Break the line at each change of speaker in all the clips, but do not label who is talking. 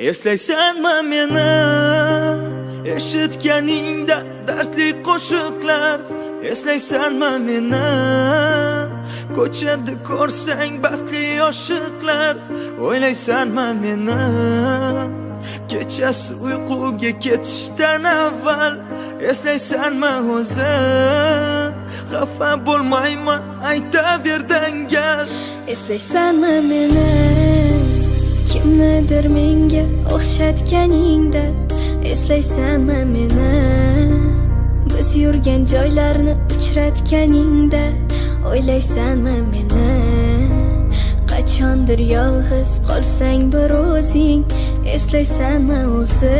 Eslaysanmi meni eshitganingda dardli qo'shiqlar? Eslaysanmi meni ko'chada ko'rsang baxtli oshiqlar? O'ylaysanmi meni kechasi uyquga ketishdan avval? Eslaysanmi o'zi xafa bo'lmayman aytaver dangal?
Eslaysanmi meni kimnidir menga o'xshatganingda? Eslaysanmi meni biz yurgan joylarni uchratganingda? O'ylaysanmi meni qachondir yolg'iz qolsang bir o'zing? Eslaysanmi o'zi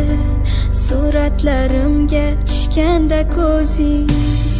suratlarimga tushganda ko'zing?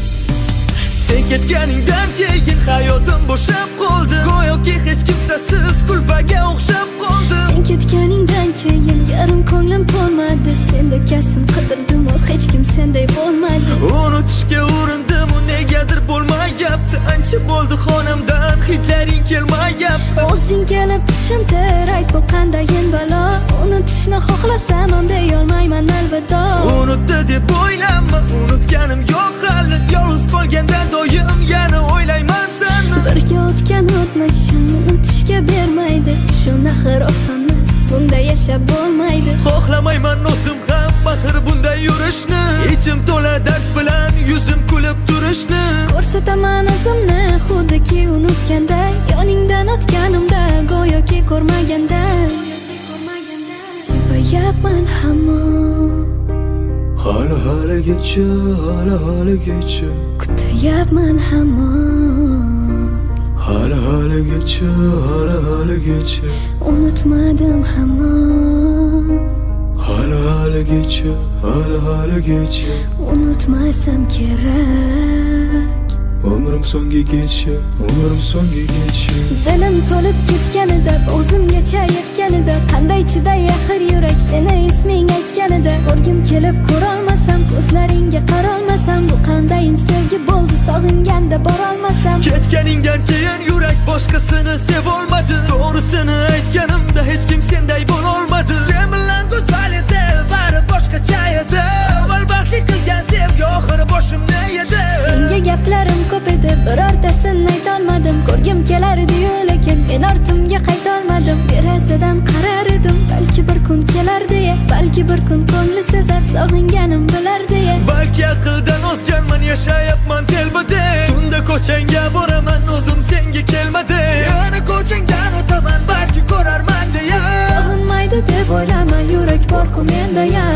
Sen ketganingdan keyin hayotim bo'shab qoldi, go'yoki hech kimsasiz kulbaga o'xshab qoldi.
Sen ketganingdan keyin yarim ko'nglim to'lmadi, senda kasin qidirdim, hech kim senday bo'lmadi.
Unutishga urindim, negadir bo'lmayapti. Ancha bo'ldi xonamdan hidlaring kelmayapti.
O'zing kelib tushuntir, ayt bu qandayin balo. Unutishni xohlasam ham deyolmayman alvido.
Unutdi deb o'ylama, unutganim yo'q hali. Yolg'iz qolganda doim yana o'ylayman seni.
Birga o'tgan o'tmishim unutishga bermaydi. Tushun axir osonmas, bunda yashab bo'lmaydi.
Xohlamayman o'zim ham axir bunday yurishni. Ichim to'la dard bilan yuzim kulib turishni.
Ko'rsataman o'zimni xuddiki unutganday, yoningdan o'tganimda go'yoki ko'rmaganday. Sevayapman hamon,
haligacha, haligacha
kutayapman hamon,
haligacha, haligacha
unutmadim hamon,
haligacha, haligacha
unutmasam kerak.
Umrim so'ngigacha, umrim so'ngigacha.
Dilim to'lib ketganida, o'zimgacha yetganida, qanday chiday axir yurak seni isming aytganida? Ko'rgim kelib ko'rolmasam, ko'zlaringga qarolmasam, bu qandayin sevgi bo'ldi sog'inganda borolmasam?
Ketganingdan keyin yurak boshqasini sevolmadi. To'g'risini aytganimda hech kim senday bo'lolmadi. Sen bilan go'zal edi, bari boshqacha edi. Avval baxtli qilgan sevgi oxiri boshimni yedi.
Senga gaplarim ko'p edi, birortasini aytolmadim. Ko'rgim kelardi-yu, lekin men ortimga qaytolmadim. Derazadan qarar edim, balki bir kun kelar deya, balki bir kun ko'ngli sezar, sog'inganim bilar deya.
Balki aqldan ozganman, yashayapman telbada. Tunda ko'changga boraman, o'zim senga kelmadi. Yana ko'changdan o'taman, balki ko'rarman deya.
Sog'inmaydi deb o'ylama, yurak bor-ku menda ya.